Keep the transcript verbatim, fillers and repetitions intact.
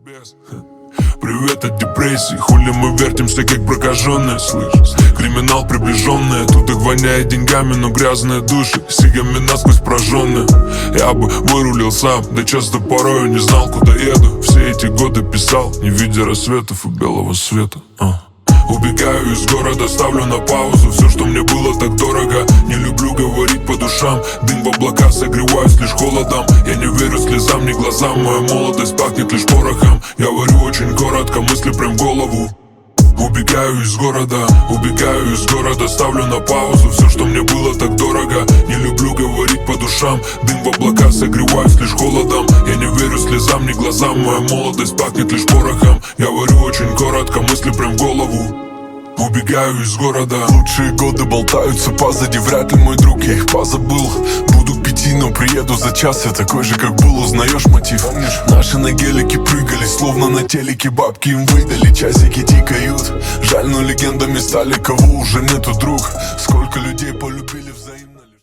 Без. Привет от депрессии, хули мы вертимся как прокаженные, слышь. Криминал приближенный, тут их воняет деньгами, но грязные души сигами насквозь прожженные. Я бы вырулил сам, да часто порою не знал, куда еду. Все эти годы писал, не видя рассветов и белого света. а. Убегаю из города, ставлю на паузу все, что мне было так дорого. Не люблю говорить по душам, дым в облака, согреваюсь лишь холодом. Я не верю слезам, ни глазам, моя молодость пахнет лишь порохом. Я варю очень коротко, мысли прям в голову. Убегаю из города, убегаю из города, ставлю на паузу все, что мне было так дорого. Не люблю говорить по душам, дым в облака, согреваюсь лишь холодом. Я не верю слезам, ни глазам, моя молодость пахнет лишь порохом. Я варю очень коротко, мысли прям в голову. Убегаю из города. Лучшие годы болтаются позади, вряд ли, мой друг, я их позабыл. Буду пяти, но приеду за час, я такой же, как был, узнаешь мотив? Помнишь? Наши на гелике прыгали, словно на телеке, бабки им выдали, часики тикают. Жаль, но легендами стали, кого уже нету, друг. Сколько людей полюбили взаимно.